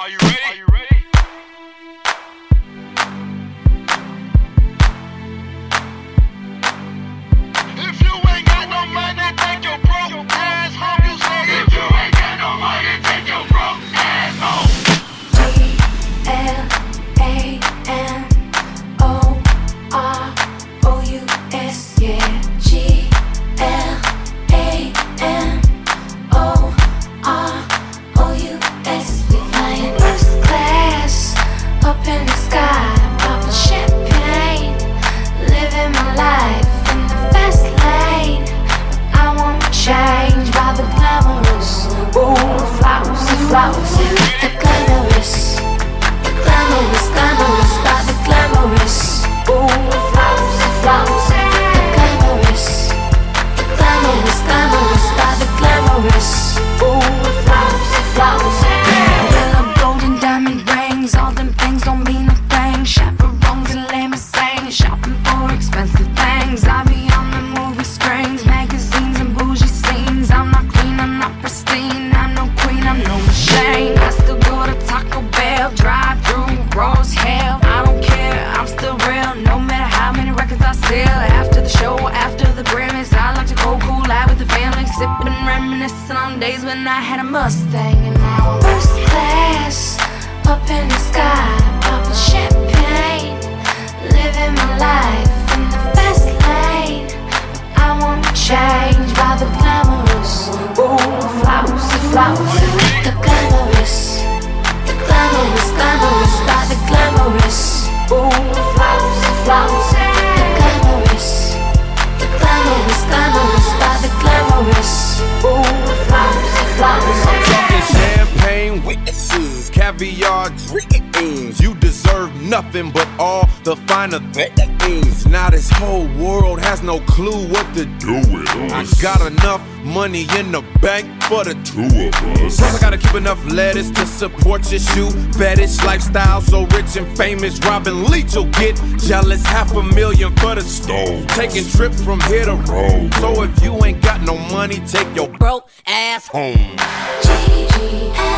Are you ready? Are you ready? If you ain't got no money, take your broke ass home. You say if you ain't got no money, take your broke ass home. GLAMOROUS, yeah. GLAMOROUS. We flying first class up in the sky, popping champagne, living my life in the fast lane. I won't change by the glamorous. Ooh, flowers, flowers, the glamorous, the glamorous, glamorous by the glamorous. Ooh, flowers, flowers, the glamorous, the glamorous, glamorous by the glamorous. Ooh, flowers, flowers. Yellow, golden, diamond rings, all them things don't mean a thing. Chaperones and limousines, shopping for expensive things. I be on the movie screens, magazines and bougie scenes. I'm not clean, I'm not pristine, I'm no queen, I'm no machine. I still go to Taco Bell, drive through raw as hell. I don't care, I'm still real, no matter how many records I sell. After the show, after the Grammys, I like to go cool out with the family, sipping and reminiscing on days when I had a Mustang. And now I'm first class up in the sky, popping champagne, living my life in the fast lane. I won't change by the glamorous. Ooh, flowers, flowers, the glamorous, the glamorous, glamorous by the glamorous. Ooh, flowers, flowers, the glamorous, the glamorous, glamorous by the glamorous. Ooh, flowers, flowers. I'm talking champagne witnesses, caviar dreams. You deserve nothing but all the finer things. Now this whole world has no clue what to do with us. I got enough money in the bank for the two of us. Plus I gotta keep enough lettuce to support your shoe fetish lifestyle. So rich and famous, Robin Leach will get jealous. $500,000 for the stove, taking trips from here to Rome. So if you ain't got no money, take your broke ass home. GLAMOROUS.